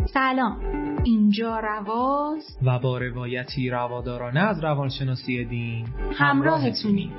سلام، اینجا رواز و با روایتی روادارانه از روانشناسی دین همراهتونیم.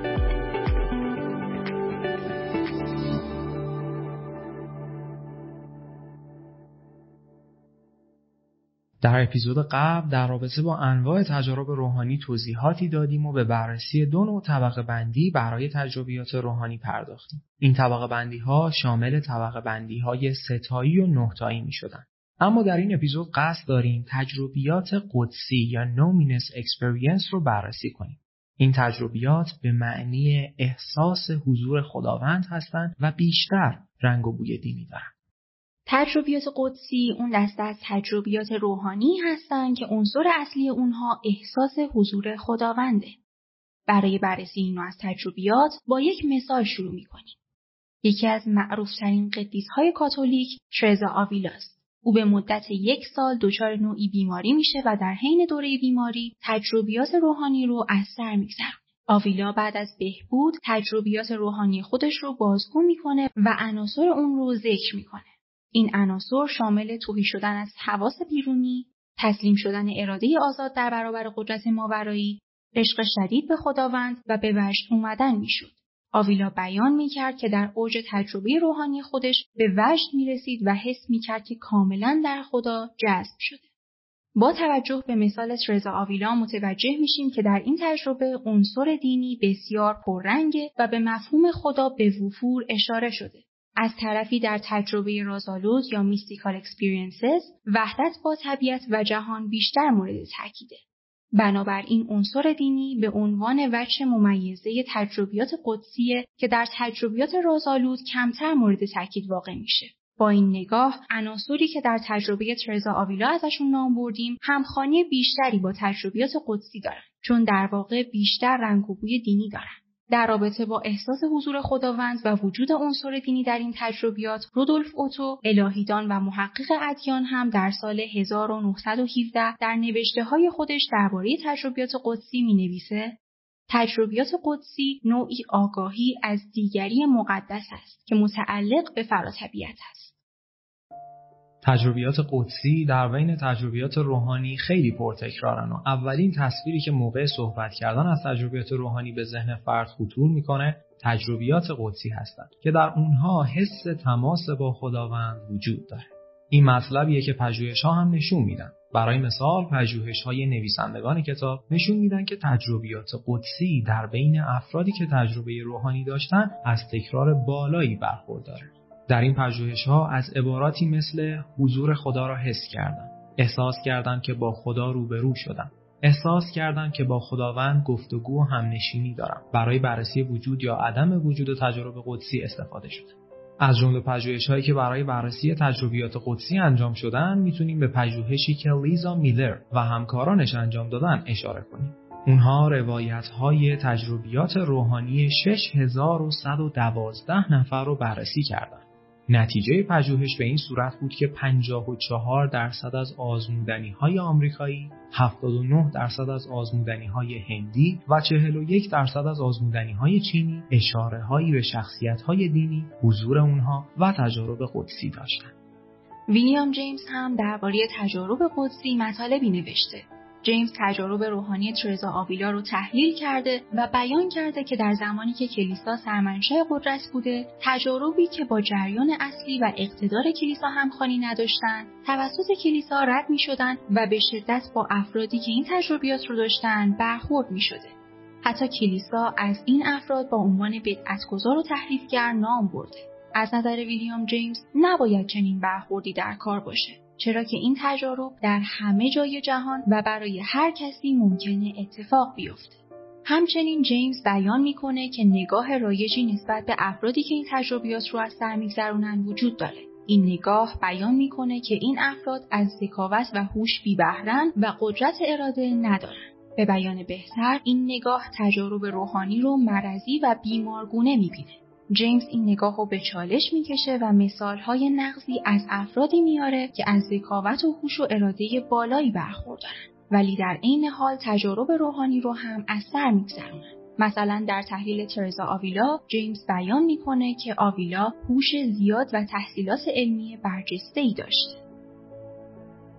در اپیزود قبل در رابطه با انواع تجارب روحانی توضیحاتی دادیم و به بررسی دو نوع طبقه بندی برای تجربیات روحانی پرداختیم. این طبقه بندی ها شامل طبقه بندی های 3 تایی و 9 تایی می شدن. اما در این اپیزود قصد داریم تجربیات قدسی یا نومینس اکسپریانس رو بررسی کنیم. این تجربیات به معنی احساس حضور خداوند هستند و بیشتر رنگ و بوی دینی دارند. تجربیات قدسی اون دسته از تجربیات روحانی هستند که عنصر اصلی اونها احساس حضور خداونده. برای بررسی این نوع از تجربیات با یک مثال شروع می‌کنیم. یکی از معروف‌ترین قدیس‌های کاتولیک ترزا آویلاست. او به مدت 1 سال دچار نوعی بیماری میشه و در حین دوره بیماری تجربیات روحانی رو از سر میگذرونه. آویلا بعد از بهبود تجربیات روحانی خودش رو بازگو میکنه و عناصر اون رو ذکر میکنه. این عناصر شامل تهی شدن از حواس بیرونی، تسلیم شدن اراده آزاد در برابر قدرت ماورایی، عشق شدید به خداوند و به وجد اومدن میشد. آویلا بیان میکرد که در اوج تجربه روحانی خودش به وجد میرسید و حس میکرد که کاملا در خدا جذب شده. با توجه به مثال ترزا آویلا متوجه میشیم که در این تجربه عنصر دینی بسیار پررنگه و به مفهوم خدا به وفور اشاره شده. از طرفی در تجربه رازآلود یا میستیکال اکسپریانسز وحدت با طبیعت و جهان بیشتر مورد تاکیده. بنابراین عنصر دینی به عنوان وجه ممیزه تجربیات قدسیه که در تجربیات رازآلود کمتر مورد تاکید واقع میشه. با این نگاه عناصری که در تجربه ترزا آویلا ازشون نام بردیم همخوانی بیشتری با تجربیات قدسی دارن، چون در واقع بیشتر رنگ و بوی دینی دارن. در رابطه با احساس حضور خداوند و وجود عنصر دینی در این تجربیات، رودولف اوتو، الهیدان و محقق ادیان هم در سال 1917 در نوشته‌های خودش درباره تجربیات قدسی می‌نویسه: تجربیات قدسی نوعی آگاهی از دیگری مقدس است که متعلق به فراطبیعت است. تجربیات قدسی در بین تجربیات روحانی خیلی پرتکرارن و اولین تصویری که موقع صحبت کردن از تجربیات روحانی به ذهن فرد خطور میکنه تجربیات قدسی هستند که در اونها حس تماس با خداوند وجود داره. این مطلبیه که پژوهش‌ها هم نشون میدن. برای مثال پژوهش‌های نویسندگان کتاب نشون میدن که تجربیات قدسی در بین افرادی که تجربه روحانی داشتن از تکرار بالایی برخورداره. در این پژوهش‌ها از عباراتی مثل حضور خدا را حس کردن، احساس کردن که با خدا روبرو شدن، احساس کردن که با خداوند گفتگو و همنشینی دارن، برای بررسی وجود یا عدم وجود تجربه قدسی استفاده شده. از جمله پژوهش‌هایی که برای بررسی تجربیات قدسی انجام شدن میتونیم به پژوهشی که لیزا میلر و همکارانش انجام دادن اشاره کنیم. اونها روایت‌های تجربیات روحانی 6112 نفر رو بررسی کردند. نتیجه پژوهش به این صورت بود که 54% از آزمودنی‌های آمریکایی، 79% از آزمودنی‌های هندی و 41% از آزمودنی‌های چینی اشاره‌هایی به شخصیت‌های دینی، حضور اونها و تجارب قدسی داشتند. ویلیام جیمز هم درباره تجارب قدسی مطالبی نوشته. جیمز تجارب روحانی ترزا آویلا رو تحلیل کرده و بیان کرده که در زمانی که کلیسا سرمنشأ قدرت بوده، تجاربی که با جریان اصلی و اقتدار کلیسا همخوانی نداشتند، توسط کلیسا رد می‌شدند و به شدت با افرادی که این تجربیات رو داشتند برخورد می‌شده. حتی کلیسا از این افراد با عنوان بدعت‌گذار و تحریفگر نام برده. از نظر ویلیام جیمز نباید چنین برخوردی در کار باشه، چرا که این تجارب در همه جای جهان و برای هر کسی ممکنه اتفاق بیفته. همچنین جیمز بیان میکنه که نگاه رایجی نسبت به افرادی که این تجربیات رو از سر میگذرونن وجود داره. این نگاه بیان میکنه که این افراد از ذکاوت و هوش بی بهره‌اند و قدرت اراده ندارن. به بیان بهتر این نگاه تجارب روحانی رو مرضی و بیمارگونه میبینه. جیمز این نگاه رو به چالش میکشه و مثالهای نقضی از افرادی میاره که از ذکاوت و هوش و اراده بالایی برخوردارن ولی در عین حال تجارب روحانی رو هم از سر میگذرونن. مثلا در تحلیل ترزا آویلا جیمز بیان میکنه که آویلا هوش زیاد و تحصیلات علمی برجسته‌ای داشته.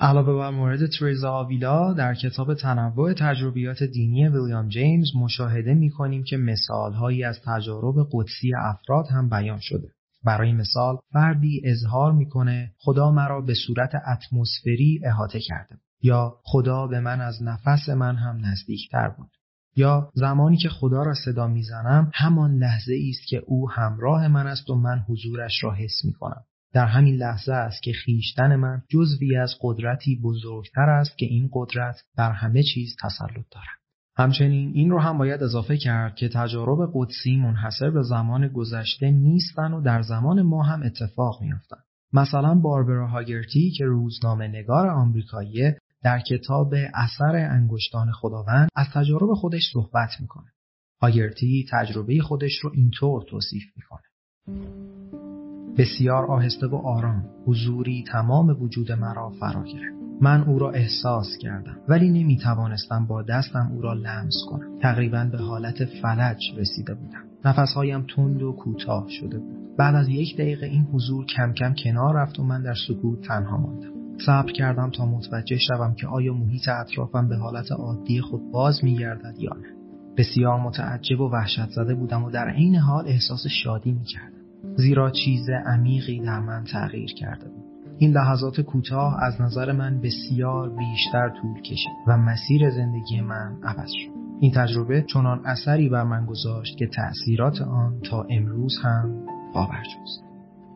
علاوه بر مورد تریزا آویلا، در کتاب تنوع تجربیات دینی ویلیام جیمز مشاهده می‌کنیم که مثال‌هایی از تجارب قدسی افراد هم بیان شده. برای مثال، فردی اظهار می‌کنه خدا مرا به صورت اتمسفری احاطه کرده، یا خدا به من از نفس من هم نزدیکتر بود، یا زمانی که خدا را صدا می‌زنم همان لحظه است که او همراه من است و من حضورش را حس می‌کنم. در همین لحظه است که خویشتن من جزوی از قدرتی بزرگتر است که این قدرت بر همه چیز تسلط دارد. همچنین این رو هم باید اضافه کرد که تجارب قدسی منحصر به زمان گذشته نیستن و در زمان ما هم اتفاق می‌افتند. مثلا باربرا هاگرتی که روزنامه‌نگار آمریکاییه در کتاب اثر انگشتان خداوند از تجارب خودش صحبت می‌کنه. هاگرتی تجربه خودش رو اینطور توصیف می‌کنه: بسیار آهسته و آرام حضوری تمام وجود مرا فرا گرفت. من او را احساس کردم ولی نمیتوانستم با دستم او را لمس کنم. تقریباً به حالت فلج رسیده بودم. نفسهایم تند و کوتاه شده بود. بعد از 1 دقیقه این حضور کم کم کنار رفت و من در سکوت تنها ماندم. صبر کردم تا متوجه شوم که آیا محیط اطرافم به حالت عادی خود باز میگردد یا نه. بسیار متعجب و وحشت زده بودم و در عین حال احساس شادی میکردم، زیرا چیز عمیقی در من تغییر کرده بود. این لحظات کوتاه از نظر من بسیار بیشتر طول کشید و مسیر زندگی من عوض شد. این تجربه چنان اثری بر من گذاشت که تأثیرات آن تا امروز هم باورجاست.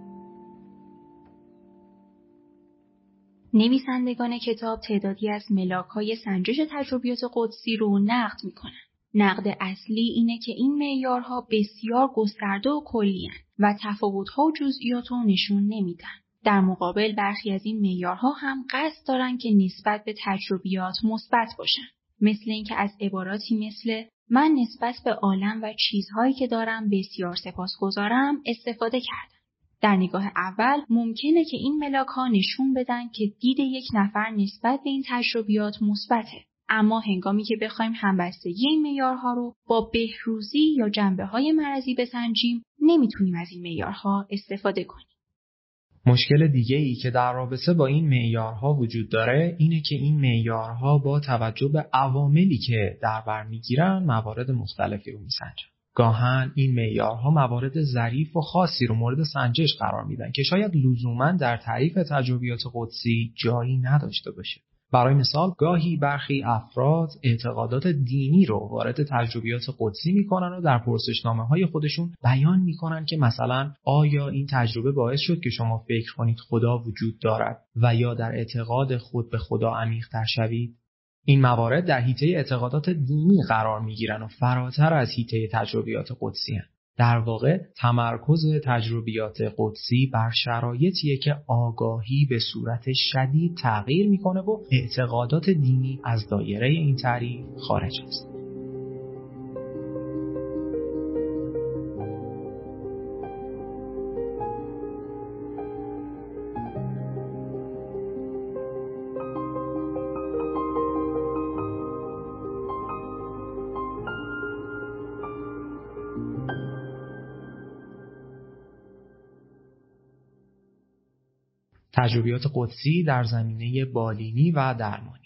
نویسندگان کتاب تعدادی از ملاک‌های سنجش تجربیات قدسی رو نقد می‌کنند. نقد اصلی اینه که این معیارها بسیار گسترده و کلی‌اند و تفاوت‌ها و جزئیات رو نشون نمیدن. در مقابل برخی از این معیارها هم قصد دارن که نسبت به تجربیات مثبت باشن. مثل اینکه از عباراتی مثل من نسبت به عالم و چیزهایی که دارم بسیار سپاسگزارم استفاده کردم. در نگاه اول ممکنه که این ملاک‌ها نشون بدن که دید یک نفر نسبت به این تجربیات مثبته. اما هنگامی که بخوایم همبستگی این معیارها رو با بهروزی یا جنبه‌های مرضی بسنجیم، نمیتونیم از این معیارها استفاده کنیم. مشکل دیگه‌ای که در رابطه با این معیارها وجود داره اینه که این معیارها با توجه به عواملی که در بر میگیرن موارد مختلفی رو میسنجن. گاهن این معیارها موارد ظریف و خاصی رو مورد سنجش قرار میدن که شاید لزوماً در تعریف تجربیات قدسی جایی نداشته باشه. برای مثال گاهی برخی افراد اعتقادات دینی رو وارد تجربیات قدسی میکنن و در پرسشنامه‌های خودشون بیان میکنن که مثلا آیا این تجربه باعث شد که شما فکر کنید خدا وجود دارد و یا در اعتقاد خود به خدا عمیق‌تر شوید؟ این موارد در حیطه اعتقادات دینی قرار میگیرن و فراتر از حیطه تجربیات قدسی هستند. در واقع تمرکز تجربیات قدسی بر شرایطیه که آگاهی به صورت شدید تغییر میکنه و اعتقادات دینی از دایره این تعریف خارج است. تجربیات قدسی در زمینه بالینی و درمانی.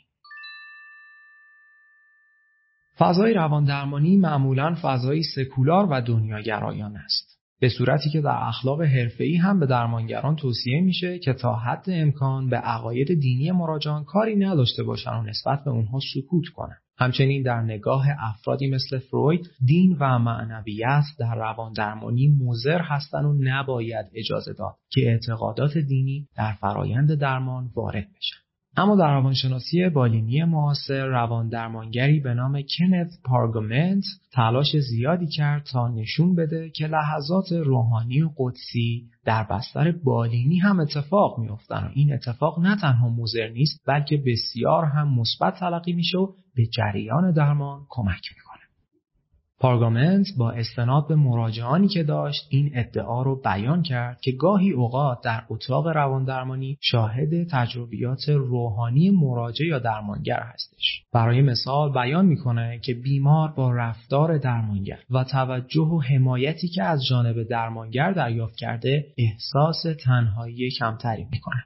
فضای رواندرمانی معمولاً فضایی سکولار و دنیاگرایانه است، به صورتی که در اخلاق حرفه‌ای هم به درمانگران توصیه میشه که تا حد امکان به عقاید دینی مراجعان کاری نداشته باشن و نسبت به اونها سکوت کنن. همچنین در نگاه افرادی مثل فروید، دین و معنویت در رواندرمانی مضر هستند و نباید اجازه داد که اعتقادات دینی در فرایند درمان وارد بشن. اما در روانشناسی بالینی معاصر رواندرمانگری به نام کنت پارگامنت تلاش زیادی کرد تا نشون بده که لحظات روحانی و قدسی در بستر بالینی هم اتفاق میافتن و این اتفاق نه تنها مضر نیست بلکه بسیار هم مثبت تلقی میشه و به جریان درمان کمک میکنه. پارگامنت با استناد به مراجعانی که داشت این ادعا رو بیان کرد که گاهی اوقات در اتاق رواندرمانی شاهد تجربیات روحانی مراجع یا درمانگر هستش. برای مثال بیان میکنه که بیمار با رفتار درمانگر و توجه و حمایتی که از جانب درمانگر دریافت کرده احساس تنهایی کمتری میکنه.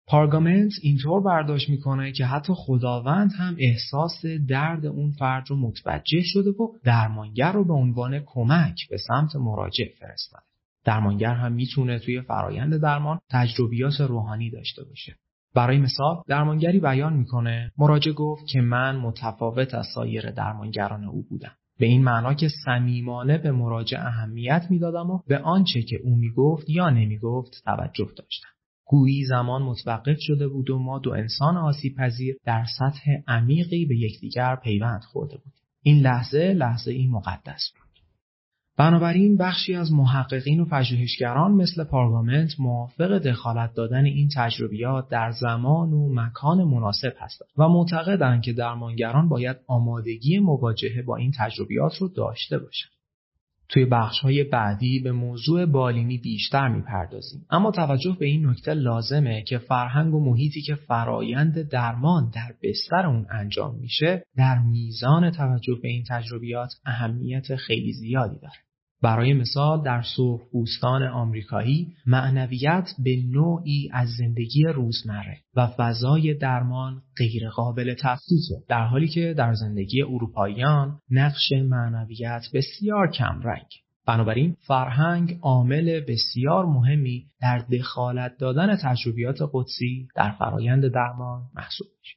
پارگامنت اینطور برداشت میکنه که حتی خداوند هم احساس درد اون فرد رو متوجه شده و درمانگر رو به عنوان کمک به سمت مراجع فرستاده. درمانگر هم میتونه توی فرایند درمان تجربیات روحانی داشته باشه. برای مثال درمانگری بیان میکنه مراجع گفت که من متفاوت از سایر درمانگران او بودم. به این معنا که صمیمانه به مراجع اهمیت میدادم و به آنچه که او میگفت یا نمیگفت توجه داشتم. گویی زمان متوقف شده بود و ما دو انسان آسیب‌پذیر در سطح عمیقی به یکدیگر پیوند خورده بودیم. این لحظه‌ای مقدس بود. بنابراین بخشی از محققین و پژوهشگران مثل پارگامنت موافق دخالت دادن این تجربیات در زمان و مکان مناسب هستند و معتقدند که درمانگران باید آمادگی مواجهه با این تجربیات رو داشته باشند. توی بخش‌های بعدی به موضوع بالینی بیشتر می‌پردازیم، اما توجه به این نکته لازمه که فرهنگ و محیطی که فرایند درمان در بستر اون انجام میشه در میزان توجه به این تجربیات اهمیت خیلی زیادی داره. برای مثال در سرخپوستان آمریکایی معنویت به نوعی از زندگی روزمره و فضای درمان غیر قابل تفکیکه، در حالی که در زندگی اروپاییان نقش معنویت بسیار کم رنگ. بنابراین فرهنگ عامل بسیار مهمی در دخالت دادن تجربیات قدسی در فرایند درمان محسوب میشه.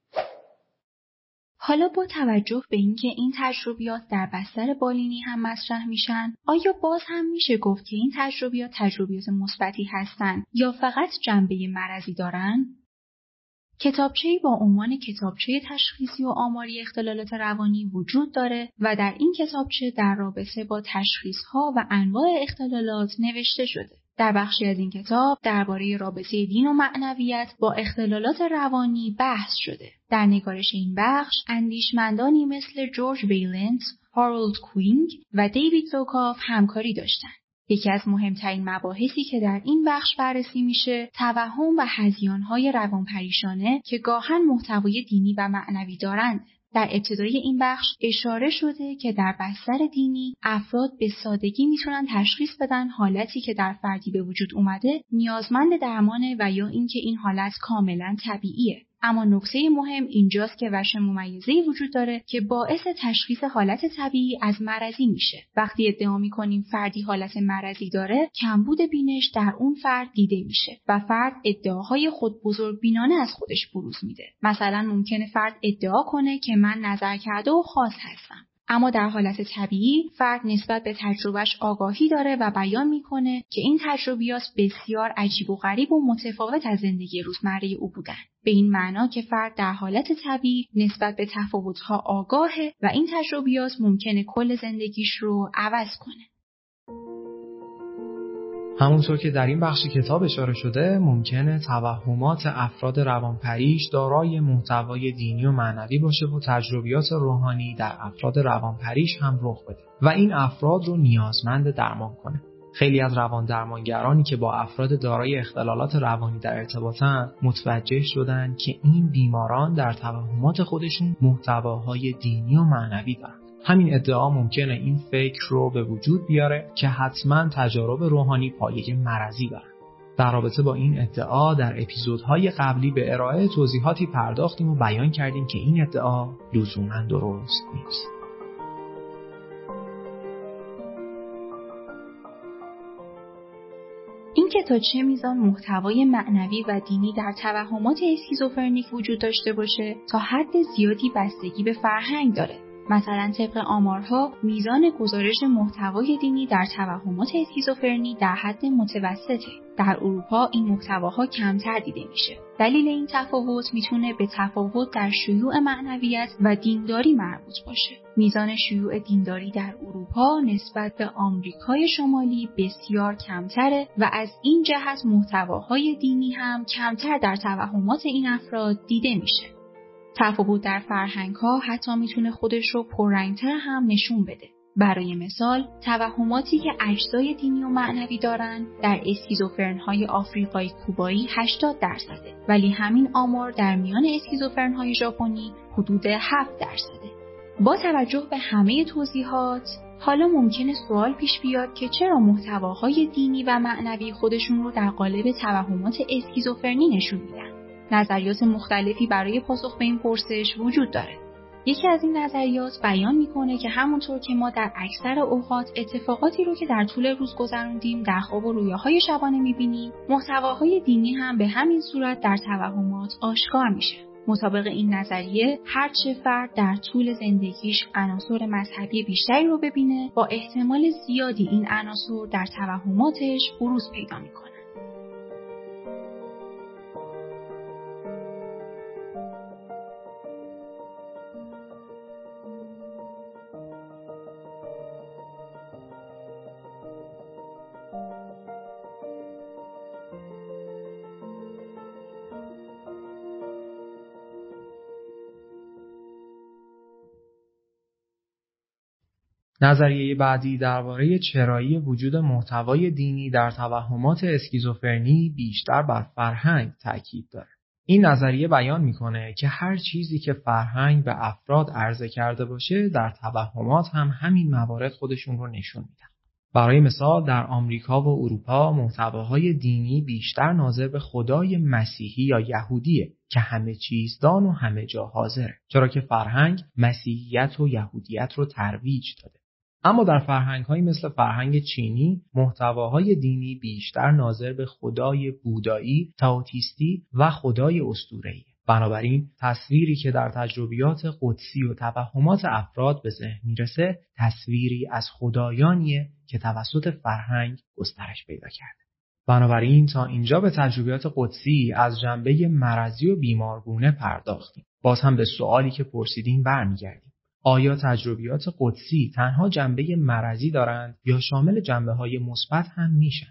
حالا با توجه به اینکه این تجربیات در بستر بالینی هم مطرح میشن، آیا باز هم میشه گفت که این تجربیات مثبتی هستن یا فقط جنبه مرضی دارن؟ کتابچه‌ای با عنوان کتابچه تشخیصی و آماری اختلالات روانی وجود داره و در این کتابچه در رابطه با تشخیص‌ها و انواع اختلالات نوشته شده. در بخشی از این کتاب درباره رابطه دین و معنویت با اختلالات روانی بحث شده. در نگارش این بخش اندیشمندانی مثل جورج ویلنت، هارولد کوینگ و دیوید زوکاف همکاری داشتند. یکی از مهمترین مباحثی که در این بخش بررسی میشه توهم و هذیان‌های روانپریشانه که گاهن محتوای دینی و معنوی دارند. در ابتدای این بخش اشاره شده که در بستر دینی افراد به سادگی میتونن تشخیص بدن حالتی که در فردی به وجود اومده نیازمند درمانه و یا اینکه این حالت کاملا طبیعیه. اما نکته مهم اینجاست که وجه ممیزه‌ای وجود داره که باعث تشخیص حالت طبیعی از مرضی میشه. وقتی ادعا می‌کنیم فردی حالت مرضی داره، کمبود بینش در اون فرد دیده میشه و فرد ادعاهای خود بزرگبینانه از خودش بروز میده. مثلا ممکنه فرد ادعا کنه که من نظر کرده و خاص هستم. اما در حالت طبیعی فرد نسبت به تجربهش آگاهی داره و بیان میکنه که این تجربیات بسیار عجیب و غریب و متفاوت از زندگی روزمره او بودن. به این معنا که فرد در حالت طبیعی نسبت به تفاوت‌ها آگاهه و این تجربیات ممکنه کل زندگیش رو عوض کنه. همونطور که در این بخش کتاب اشاره شده ممکنه توهمات افراد روانپریش دارای محتوای دینی و معنوی باشه و تجربیات روحانی در افراد روانپریش هم رخ بده و این افراد رو نیازمند درمان کنه. خیلی از رواندرمانگرانی که با افراد دارای اختلالات روانی در ارتباطن متوجه شدن که این بیماران در توهمات خودشون محتواهای دینی و معنوی دارن. همین ادعا ممکنه این فکر رو به وجود بیاره که حتما تجارب روحانی پایه مرضی دارن. در رابطه با این ادعا در اپیزودهای قبلی به ارائه توضیحاتی پرداختیم و بیان کردیم که این ادعا لزوما درست نیست. اینکه تا چه میزان محتوای معنوی و دینی در توهمات اسکیزوفرنیک وجود داشته باشه تا حد زیادی بستگی به فرهنگ داره. مثلا طبق آمارها میزان گزارش محتوای دینی در توهمات اسکیزوفرنی در حد متوسطه. در اروپا این محتواها کمتر دیده میشه. دلیل این تفاوت میتونه به تفاوت در شیوع معنویت و دینداری مربوط باشه. میزان شیوع دینداری در اروپا نسبت به آمریکای شمالی بسیار کمتره و از این جهت محتواهای دینی هم کمتر در توهمات این افراد دیده میشه. تفاوت در فرهنگ‌ها حتی میتونه خودش رو پررنگ‌تر هم نشون بده. برای مثال، توهماتی که اجزای دینی و معنوی دارن در اسکیزوفرن‌های آفریقایی کوبایی 80%، ولی همین آمار در میان اسکیزوفرن‌های ژاپنی حدود 7%. با توجه به همه توضیحات، حالا ممکنه سوال پیش بیاد که چرا محتواهای دینی و معنوی خودشون رو در قالب توهمات اسکیزوفرنی نشون میدن؟ نظریات مختلفی برای پاسخ به این پرسش وجود داره. یکی از این نظریات بیان میکنه که همونطور که ما در اکثر اوقات اتفاقاتی رو که در طول روز گذروندیم در خواب و رویاهای شبانه میبینیم، محتواهای دینی هم به همین صورت در توهمات آشکار میشه. مطابق این نظریه هر چه فرد در طول زندگیش عناصر مذهبی بیشتری رو ببینه، با احتمال زیادی این عناصر در توهماتش بروز پیدا میکنه. نظریه بعدی درباره چرایی وجود محتوای دینی در توهمات اسکیزوفرنی بیشتر بر فرهنگ تاکید داره. این نظریه بیان میکنه که هر چیزی که فرهنگ به افراد عرضه کرده باشه در توهمات هم همین موارد خودشون رو نشون میدن. برای مثال در آمریکا و اروپا محتواهای دینی بیشتر ناظر به خدای مسیحی یا یهودیه که همه چیز دان و همه جا حاضره، چرا که فرهنگ مسیحیت و یهودیت رو ترویج داده. اما در فرهنگ‌هایی مثل فرهنگ چینی محتواهای دینی بیشتر ناظر به خدای بودایی، تائوتیستی و خدای اسطوره‌ای. بنابراین تصویری که در تجربیات قدسی و توهمات افراد به ذهن میرسه تصویری از خدایانیه که توسط فرهنگ گسترش پیدا کرده. بنابراین تا اینجا به تجربیات قدسی از جنبه مرضی و بیمارگونه پرداختیم. باز هم به سوالی که پرسیدیم برمیگردیم. آیا تجربیات قدسی تنها جنبه مرضی دارند یا شامل جنبه‌های مثبت هم میشن؟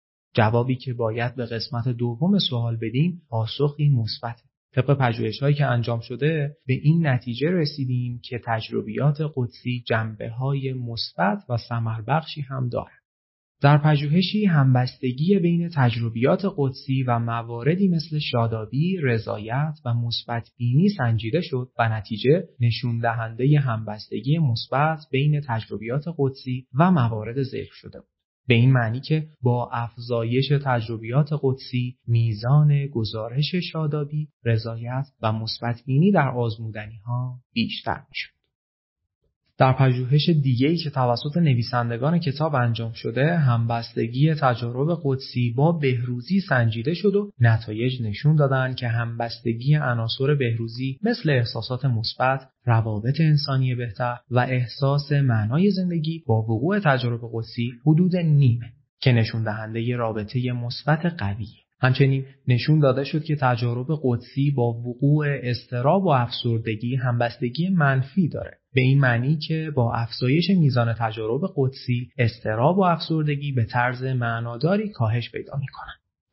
جوابی که باید به قسمت دوم سوال بدیم پاسخی مثبته. طبق پژوهش‌هایی که انجام شده به این نتیجه رسیدیم که تجربیات قدسی جنبه‌های مثبت و ثمربخشی هم دارند. در پژوهشی همبستگی بین تجربیات قدسی و مواردی مثل شادابی، رضایت و مثبت بینی سنجیده شد و نتیجه نشون دهنده همبستگی مثبت بین تجربیات قدسی و موارد ذکر شده بود. به این معنی که با افزایش تجربیات قدسی میزان گزارش شادابی، رضایت و مثبت بینی در آزمودنی‌ها بیشتر میشد. در پژوهش دیگه‌ای که توسط نویسندگان کتاب انجام شده، همبستگی تجارب قدسی با بهروزی سنجیده شد و نتایج نشون دادن که همبستگی عناصر بهروزی مثل احساسات مثبت، روابط انسانی بهتر و احساس معنای زندگی با وقوع تجارب قدسی حدود نیمه که نشون دهنده رابطه مثبت قویه. همچنین نشون داده شد که تجارب قدسی با وقوع اضطراب و افسردگی همبستگی منفی داره. به این معنی که با افزایش میزان تجارب قدسی، اضطراب و افسردگی به طرز معناداری کاهش پیدا می‌کنن.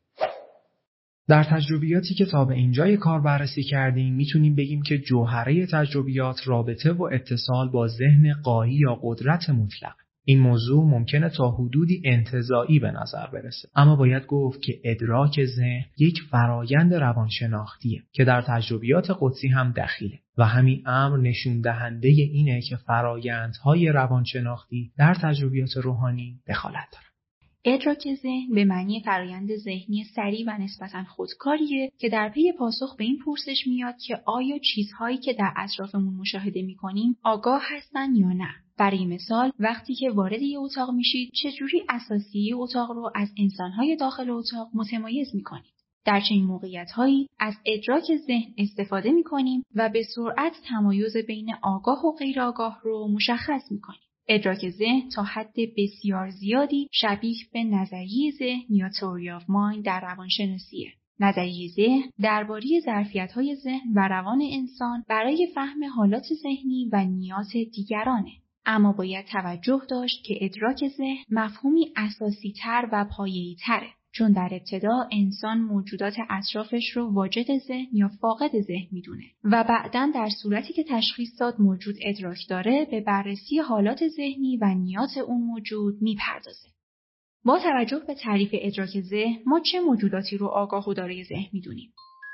در تجربیاتی که تا به اینجای کار بررسی کردیم میتونیم بگیم که جوهره تجربیات رابطه و اتصال با ذهن غایی یا قدرت مطلق. این موضوع ممکنه تا حدودی انتزاعی به نظر برسه، اما باید گفت که ادراک ذهن یک فرایند روانشناختیه که در تجربیات قدسی هم دخیله و همین امر نشون دهنده اینه که فرایندهای روانشناختی در تجربیات روحانی دخالت داره. ادراک ذهن به معنی فرایند ذهنی سریع و نسبتاً خودکاریه که در پی پاسخ به این پرسش میاد که آیا چیزهایی که در اطرافمون مشاهده میکنیم آگاه هستن یا نه. برای مثال وقتی که وارد یه اتاق میشید چجوری اساسیه اتاق رو از انسانهای داخل اتاق متمایز میکنید. در چنین موقعیت‌هایی از ادراک ذهن استفاده میکنیم و به سرعت تمایز بین آگاه و غیر آگاه رو مشخص میکنیم. ادراک ذهن تا حد بسیار زیادی شبیه به نظریه ذهن یا تئوری آف مایند در روانشناسیه. نظریه ذهن درباره ظرفیت‌های ذهن و روان انسان برای فهم حالات ذهنی و نیات دیگرانه. اما باید توجه داشت که ادراک ذهن مفهومی اساسی تر و پایه‌ای تره، چون در ابتدا انسان موجودات اطرافش رو واجد ذهن یا فاقد ذهن میدونه و بعداً در صورتی که تشخیص داد موجود ادراک داره به بررسی حالات ذهنی و نیات اون موجود میپردازه. با توجه به تعریف ادراک ذهن ما چه موجوداتی رو آگاه و دارای ذهن میدونیم؟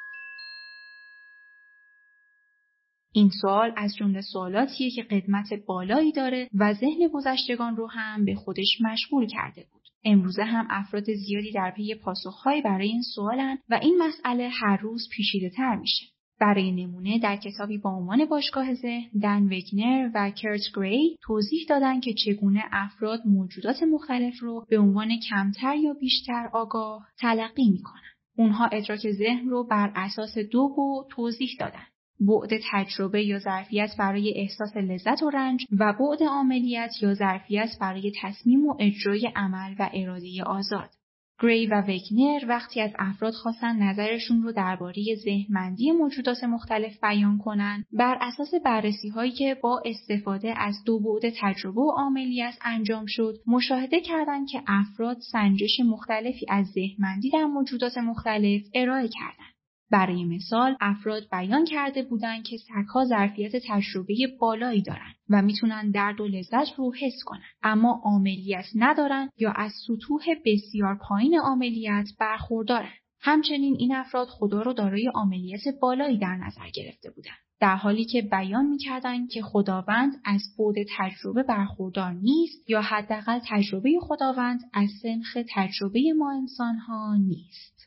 این سوال از جمله سوالاتیه که قدمت بالایی داره و ذهن گذشتگان رو هم به خودش مشغول کرده بود. امروزه هم افراد زیادی در پی پاسخهایی برای این سوالن و این مسئله هر روز پیچیده‌تر میشه. برای نمونه در کتابی با عنوان باشگاه ذهن، دن وگنر و کرت گری توضیح دادن که چگونه افراد موجودات مختلف رو به عنوان کمتر یا بیشتر آگاه تلقی میکنن. اونها ادراک ذهن رو بر اساس 2 بعد توضیح دادن: بعد تجربه یا ظرفیت برای احساس لذت و رنج و بعد عاملیت یا ظرفیت برای تصمیم و اجرای عمل و اراده آزاد. گری و وگنر وقتی از افراد خواستن نظرشون رو درباره ذهنمندی موجودات مختلف بیان کنن، بر اساس بررسی‌هایی که با استفاده از 2 بعد تجربه و عملیات انجام شد، مشاهده کردند که افراد سنجش مختلفی از ذهنمندی در موجودات مختلف ارائه کردند. برای مثال، افراد بیان کرده بودند که سگ‌ها ظرفیت تجربه بالایی دارند و میتونن درد و لذت رو حس کنن، اما عاملیت ندارن یا از سطوح بسیار پایین عاملیت برخوردارن. همچنین این افراد خدا رو دارای عاملیت بالایی در نظر گرفته بودند، در حالی که بیان میکردند که خداوند از بعد تجربه برخوردار نیست یا حداقل تجربه خداوند از سنخ تجربه ما انسان‌ها نیست.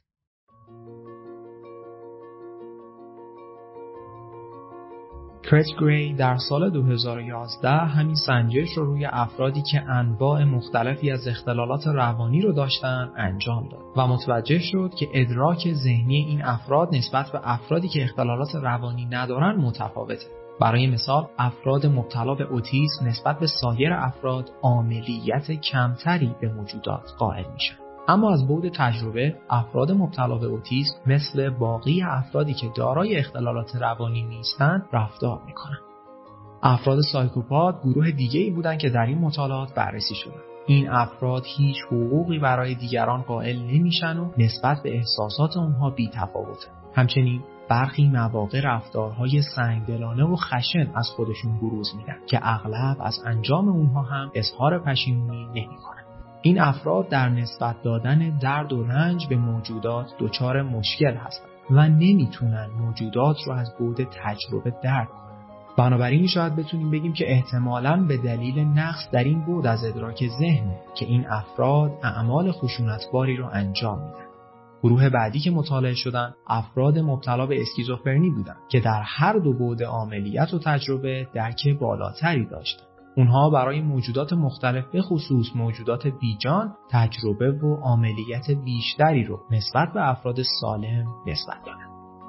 کرت گری در سال 2011 همین سنجش رو روی افرادی که انواع مختلفی از اختلالات روانی رو داشتن انجام داد و متوجه شد که ادراک ذهنی این افراد نسبت به افرادی که اختلالات روانی ندارن متفاوته. برای مثال، افراد مبتلا به اوتیسم نسبت به سایر افراد عاملیت کمتری به موجودات قائل میشن. اما از بعد تجربه، افراد مبتلا به اوتیسم مثل باقی افرادی که دارای اختلالات روانی نیستند رفتار میکنن. افراد سایکوپات گروه دیگه‌ای بودند که در این مطالعات بررسی شدند. این افراد هیچ حقوقی برای دیگران قائل نمیشن و نسبت به احساسات اونها بی‌تفاوتن. همچنین برخی مواقع رفتارهای سنگدلانه و خشن از خودشون بروز میدن که اغلب از انجام اونها هم اظهار پشیمونی نمیکنن. این افراد در نسبت دادن درد و رنج به موجودات دچار مشکل هستند و نمیتونن موجودات رو از بعد تجربه درک کنن. بنابراین شاید بتونیم بگیم که احتمالاً به دلیل نقص در این بعد از ادراک ذهن که این افراد اعمال خشونتباری رو انجام میدن. گروه بعدی که مطالعه شدن افراد مبتلا به اسکیزوفرنی بودن که در هر 2 بعد عملیات و تجربه درک بالاتری داشتن. اونها برای موجودات مختلف به خصوص موجودات بیجان تجربه و عملیات بیشتری رو نسبت به افراد سالم نسبت دادن.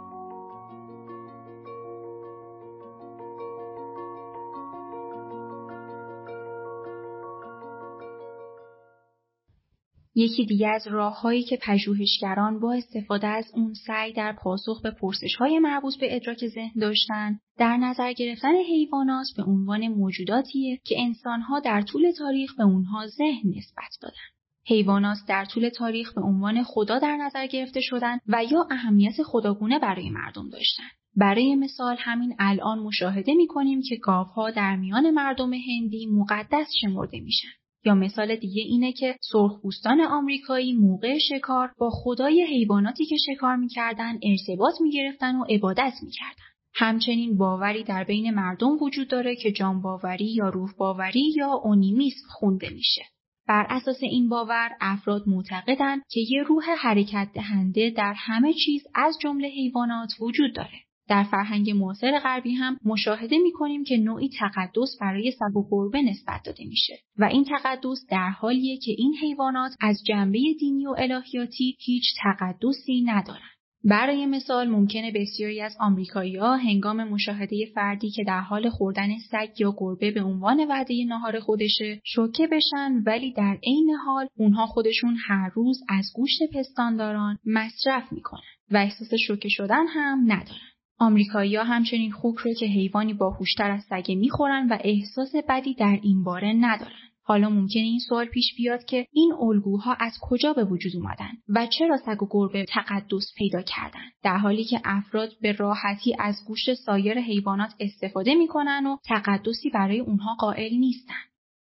یکی دیگه از راه‌هایی که پژوهشگران با استفاده از اون سعی در پاسخ به پرسش‌های مربوط به ادراک ذهن داشتن، در نظر گرفتن حیوانات به عنوان موجوداتیه که انسان‌ها در طول تاریخ به اونها ذهن نسبت دادن. حیوانات در طول تاریخ به عنوان خدا در نظر گرفته شدن و یا اهمیت خداگونه برای مردم داشتن. برای مثال همین الان مشاهده می‌کنیم که گاوها در میان مردم هندی مقدس شمرده میشن. یا مثال دیگه اینه که سرخپوستان آمریکایی موقع شکار با خدای حیواناتی که شکار می‌کردن ارتباط می‌گرفتن و عبادت می‌کردن. همچنین باوری در بین مردم وجود داره که جانباوری یا روح باوری یا اونیمیسم خونده میشه. بر اساس این باور افراد معتقدن که یه روح حرکت دهنده در همه چیز از جمله حیوانات وجود داره. در فرهنگ معاصر غربی هم مشاهده می‌کنیم که نوعی تقدس برای سگ و گربه نسبت داده میشه و این تقدس در حالیه که این حیوانات از جنبه دینی و الهیاتی هیچ تقدسی ندارن. برای مثال ممکنه بسیاری از آمریکایی‌ها هنگام مشاهده فردی که در حال خوردن سگ یا گربه به عنوان وعده ناهار خودشه شوکه بشن، ولی در عین حال اونها خودشون هر روز از گوشت پستانداران مصرف میکنن و احساس شوکه شدن هم ندارن. آمریکایی‌ها همچنین خوک رو که حیوانی باهوشتر از سگ میخورن و احساس بدی در این باره ندارن. حالا ممکنه این سوال پیش بیاد که این الگوها از کجا به وجود اومدن و چرا سگ و گربه تقدس پیدا کردن، در حالی که افراد به راحتی از گوشت سایر حیوانات استفاده میکنن و تقدسی برای اونها قائل نیستن.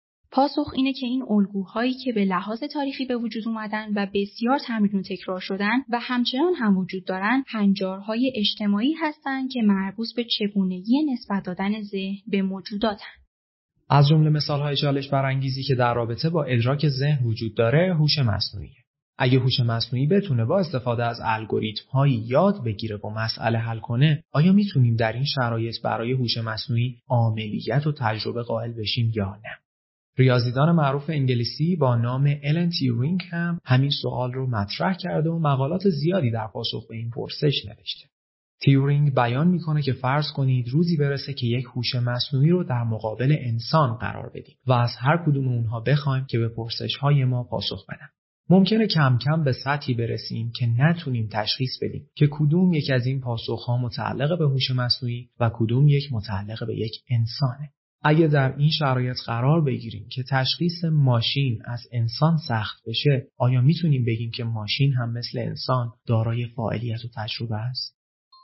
پاسخ اینه که این الگوهایی که به لحاظ تاریخی به وجود اومدن و بسیار تمرین و تکرار شدن و همچنان هم وجود دارن، هنجارهای اجتماعی هستن که مربوط به چگونگی نسبت دادن ذهن به موجوداتن. از جمله مثال‌های چالش برانگیزی که در رابطه با ادراک ذهن وجود داره، هوش مصنوعی. اگه هوش مصنوعی بتونه با استفاده از الگوریتم‌های یاد بگیره و مسئله حل کنه، آیا میتونیم در این شرایط برای هوش مصنوعی عاملیت و تجربه قائل بشیم یا نه؟ ریاضیدان معروف انگلیسی با نام الن تیورینگ هم همین سوال رو مطرح کرده و مقالات زیادی در پاسخ به این پرسش نوشته. تیورینگ بیان میکنه که فرض کنید روزی برسه که یک هوش مصنوعی رو در مقابل انسان قرار بدیم و از هر کدوم اونها بخوایم که به پرسش‌های ما پاسخ بدن. ممکنه کم کم به سطحی برسیم که نتونیم تشخیص بدیم که کدوم یک از این پاسخ‌ها متعلق به هوش مصنوعی و کدوم یک متعلق به یک انسانه. اگه در این شرایط قرار بگیریم که تشخیص ماشین از انسان سخت بشه، آیا میتونیم بگیم که ماشین هم مثل انسان دارای فاعلیت و تجربه است؟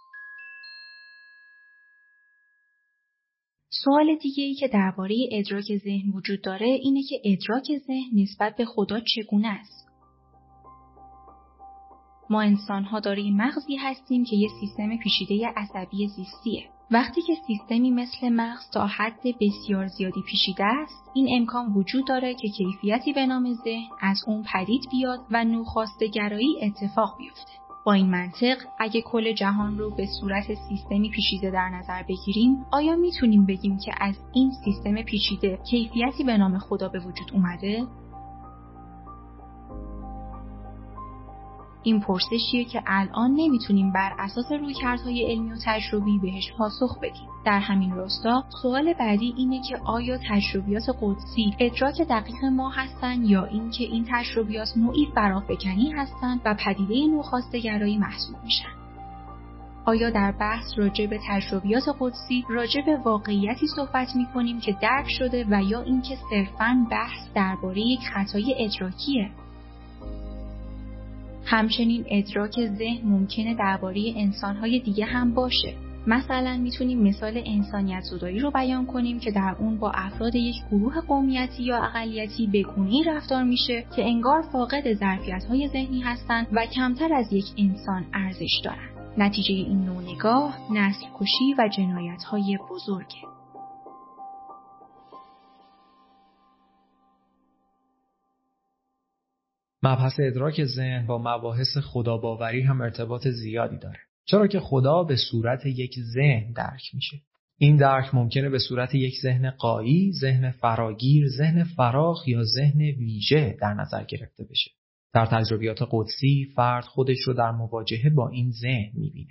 سوال دیگه‌ای که درباره ادراک ذهن وجود داره اینه که ادراک ذهن نسبت به خدا چگونه است؟ ما انسان‌ها دارای مغزی هستیم که یه سیستم پیچیده عصبی زیستیه. وقتی که سیستمی مثل مغز تا حد بسیار زیادی پیچیده است، این امکان وجود داره که کیفیتی به نام ذهن از اون پدید بیاد و نوخاسته‌گرایی اتفاق بیفته. با این منطق، اگه کل جهان رو به صورت سیستمی پیچیده در نظر بگیریم، آیا میتونیم بگیم که از این سیستم پیچیده کیفیتی به نام خدا به وجود اومده؟ این پرسشیه که الان نمیتونیم بر اساس رویکردهای علمی و تجربی بهش پاسخ بدیم. در همین راستا سوال بعدی اینه که آیا تجربیات قدسی ادراک دقیق ما هستن یا اینکه این تجربیات نوعی فرافکنی هستن و پدیده نوخاسته‌گرایی محسوب میشن؟ آیا در بحث راجع به تجربیات قدسی راجع به واقعیتی صحبت میکنیم که درک شده و یا اینکه صرفاً بحث درباره یک خطای ادراکیه؟ همچنین ادراک ذهن ممکنه درباره انسان‌های دیگه هم باشه. مثلا میتونیم مثال انسانیت زدایی رو بیان کنیم که در اون با افراد یک گروه قومیتی یا اقلیتی به گونه‌ای رفتار میشه که انگار فاقد ظرفیت‌های ذهنی هستن و کمتر از یک انسان ارزش دارن. نتیجه این نوع نگاه نسل کشی و جنایت‌های بزرگه. مبحث ادراک ذهن با مباحث خداباوری هم ارتباط زیادی داره، چرا که خدا به صورت یک ذهن درک میشه. این درک ممکنه به صورت یک ذهن غایی، ذهن فراگیر، ذهن فراخ یا ذهن ویژه در نظر گرفته بشه. در تجربیات قدسی فرد خودش رو در مواجهه با این ذهن میبینه.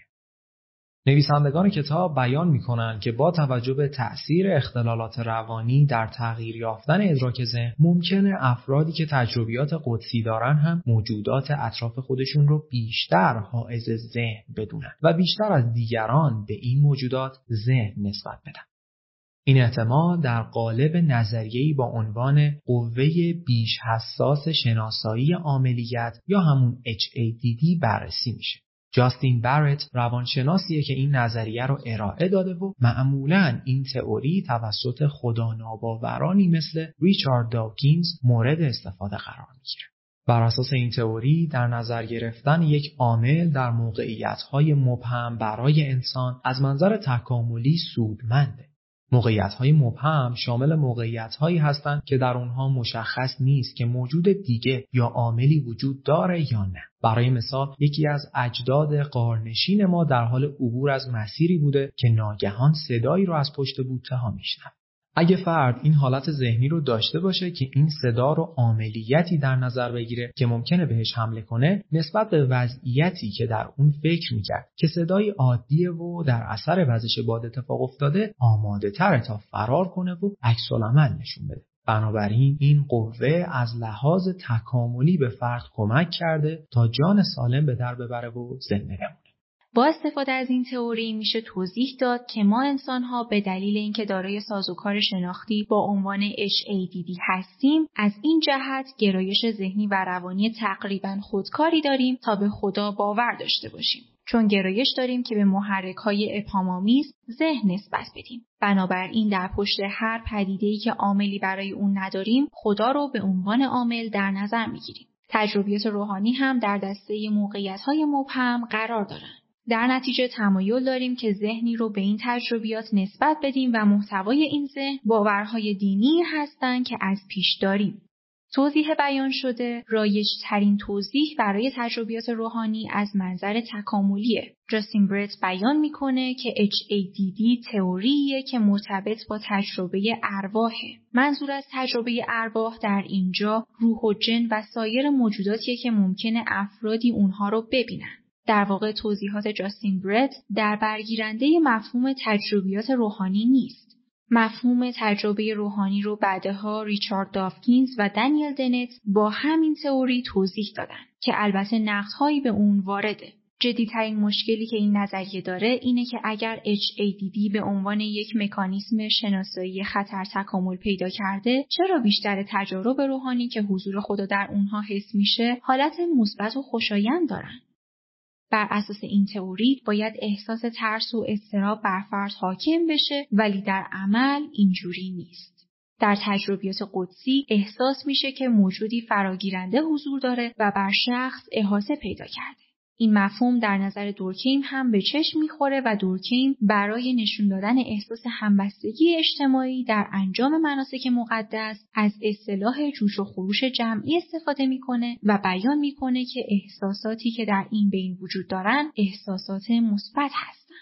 نویسندگان کتاب بیان می‌کنند که با توجه به تأثیر اختلالات روانی در تغییر یافتن ادراک ذهن، ممکنه افرادی که تجربیات قدسی دارن هم موجودات اطراف خودشون رو بیشتر حائز ذهن بدونن و بیشتر از دیگران به این موجودات ذهن نسبت بدن. این احتمال در قالب نظریه‌ای با عنوان قوه بیش حساس شناسایی عاملیت یا همون HADD بررسی میشه. جاستین بارت روانشناسیه که این نظریه رو ارائه داده و معمولاً این تئوری توسط خداناباورانی مثل ریچارد داوکینز مورد استفاده قرار میگیره. بر اساس این تئوری در نظر گرفتن یک عامل در موقعیت‌های مبهم برای انسان از منظر تکاملی سودمنده. موقعیت‌های مبهم شامل موقعیت‌هایی هستند که در اونها مشخص نیست که موجود دیگه یا عاملی وجود داره یا نه. برای مثال یکی از اجداد غارنشین ما در حال عبور از مسیری بوده که ناگهان صدایی رو از پشت بوته‌ها میشنوه. اگه فرد این حالت ذهنی رو داشته باشه که این صدا رو عاملیتی در نظر بگیره که ممکنه بهش حمله کنه، نسبت به وضعیتی که در اون فکر میکرد که صدای عادیه و در اثر وزش باد اتفاق افتاده، آماده تره تا فرار کنه و عکس العمل نشون بده. بنابراین این قوه از لحاظ تکاملی به فرد کمک کرده تا جان سالم به در ببره و زنده بمونه. با استفاده از این تئوری میشه توضیح داد که ما انسان‌ها به دلیل اینکه دارای سازوکار شناختی با عنوان HADD هستیم، از این جهت گرایش ذهنی و روانی تقریباً خودکاری داریم تا به خدا باور داشته باشیم. چون گرایش داریم که به محرک‌های ابهام‌آمیز ذهن نسبت بدیم. بنابراین در پشت هر پدیده‌ای که عاملی برای اون نداریم، خدا رو به عنوان عامل در نظر می‌گیریم. تجربیات روحانی هم در دسته موقعیت‌های مبهم قرار دارند. در نتیجه تمایل داریم که ذهنی رو به این تجربیات نسبت بدیم و محتوای این ذهن باورهای دینی هستند که از پیش داریم. توضیح بیان شده رایج ترین توضیح برای تجربیات روحانی از منظر تکاملیه. جاستین برت بیان میکنه که HADD تئوریه که مرتبط با تجربه ارواحه. منظور از تجربه ارواح در اینجا روح و جن و سایر موجوداتیه که ممکنه افرادی اونها رو ببینن. در واقع توضیحات جاستین برت در برگیرنده مفهوم تجربیات روحانی نیست. مفهوم تجربه روحانی رو بعدها ریچارد داوکینز و دانیل دنت با همین تئوری توضیح دادن که البته نقدهایی به اون وارده. جدی‌ترین مشکلی که این نظریه داره اینه که اگر HADD به عنوان یک مکانیسم شناسایی خطر تکامل پیدا کرده، چرا بیشتر تجارب روحانی که حضور خدا در اونها حس میشه حالت مثبت و خوشایند دارن؟ بر اساس این تئوری باید احساس ترس و اضطراب بر فرد حاکم بشه، ولی در عمل اینجوری نیست. در تجربیات قدسی احساس میشه که موجودی فراگیرنده حضور داره و بر شخص احاطه پیدا کرده. این مفهوم در نظر دورکهیم هم به چشم میخوره و دورکهیم برای نشون دادن احساس همبستگی اجتماعی در انجام مناسک مقدس از اصطلاح جوش و خروش جمعی استفاده میکنه و بیان میکنه که احساساتی که در این بین وجود دارن احساسات مثبت هستن.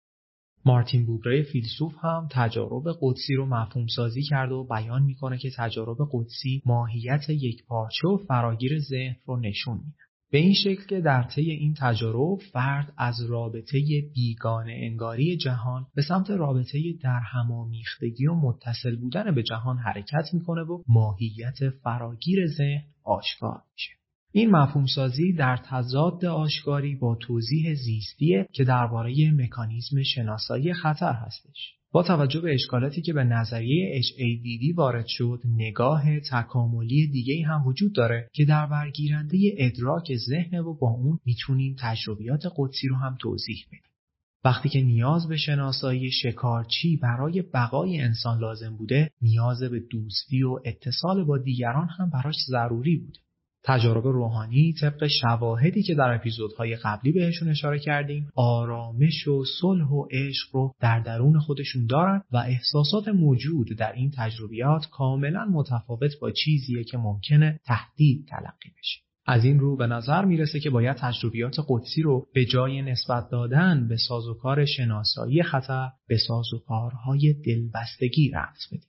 مارتین بوبره فیلسوف هم تجارب قدسی رو مفهوم سازی کرده و بیان میکنه که تجارب قدسی ماهیت یکپارچه و فراگیر ذهن رو نشون میده. به این شکل که در طی این تجارب فرد از رابطه بیگانه انگاری جهان به سمت رابطه در همامیختگی و متصل بودن به جهان حرکت میکنه و ماهیت فراگیر ذهن آشکار میشه. این مفهوم سازی در تضاد آشکاری با توضیح زیستیه که درباره مکانیزم شناسایی خطر هستش. با توجه به اشکالاتی که به نظریه HADD وارد شد، نگاه تکاملی دیگه‌ای هم وجود داره که در برگیرنده ادراک ذهن و با اون میتونیم تجربیات قدسی رو هم توضیح بدیم. وقتی که نیاز به شناسایی شکارچی برای بقای انسان لازم بوده، نیاز به دوستی و اتصال با دیگران هم براش ضروری بوده. تجارب روحانی طبق شواهدی که در اپیزودهای قبلی بهشون اشاره کردیم، آرامش و صلح و عشق رو در درون خودشون دارن و احساسات موجود در این تجربیات کاملا متفاوت با چیزیه که ممکنه تهدید تلقی بشه. از این رو به نظر میرسه که باید تجربیات قدسی رو به جای نسبت دادن به سازوکار شناسایی خطر، به سازوکارهای دلبستگی ربط بدیم.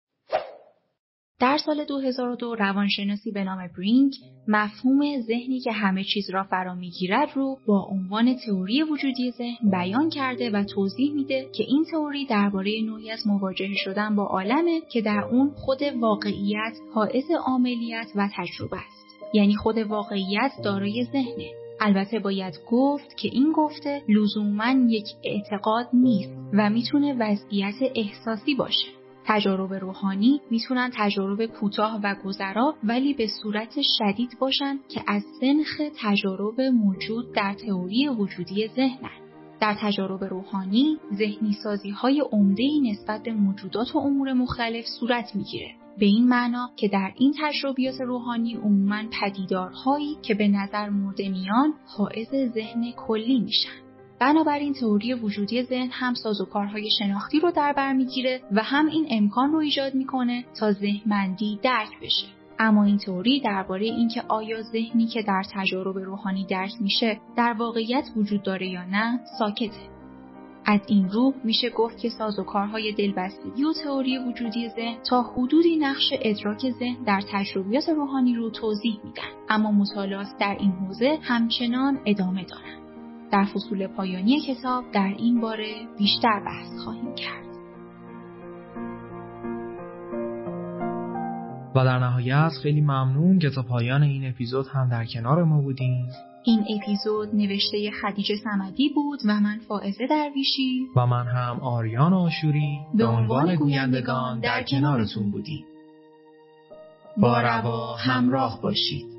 در سال 2002 روانشناسی به نام برینگ مفهوم ذهنی که همه چیز را فرا میگیرد رو با عنوان تئوری وجودی ذهن بیان کرده و توضیح میده که این تئوری درباره نوعی از مواجهه شدن با عالمه که در اون خود واقعیت حائز عاملیت و تجربه است. یعنی خود واقعیت دارای ذهنه. البته باید گفت که این گفته لزوماً یک اعتقاد نیست و میتونه وضعیت احساسی باشه. تجارب روحانی میتونن تجارب کوتاه و گذرا ولی به صورت شدید باشن که از سنخ تجارب موجود در تئوری وجودی ذهنن. در تجارب روحانی ذهنی سازی‌های عمده‌ای نسبت به موجودات و امور مختلف صورت میگیره. به این معنا که در این تجربیات روحانی عموماً پدیدارهایی که به نظر مرده میان حائز ذهن کلی میشن. بنابراین تئوری وجودی ذهن هم سازوکارهای شناختی رو در بر میگیره و هم این امکان رو ایجاد میکنه تا ذهنمندی درک بشه. اما این تئوری درباره اینکه آیا ذهنی که در تجارب روحانی درک میشه در واقعیت وجود داره یا نه ساکته. از این رو میشه گفت که سازوکارهای دلبستگی و تئوری وجودی ذهن تا حدودی نقش ادراک ذهن در تجربیات روحانی رو توضیح میدن، اما مطالعات در این حوزه همچنان ادامه دارن. در فصول پایانی کتاب در این باره بیشتر بحث خواهیم کرد. و در نهایت خیلی ممنون که تا پایان این اپیزود هم در کنار ما بودین. این اپیزود نوشته خدیجه صمدی بود و من فائزه درویشی و من هم آریان آشوری به عنوان گویندگان در کنارتون بودیم. با روا همراه باشید.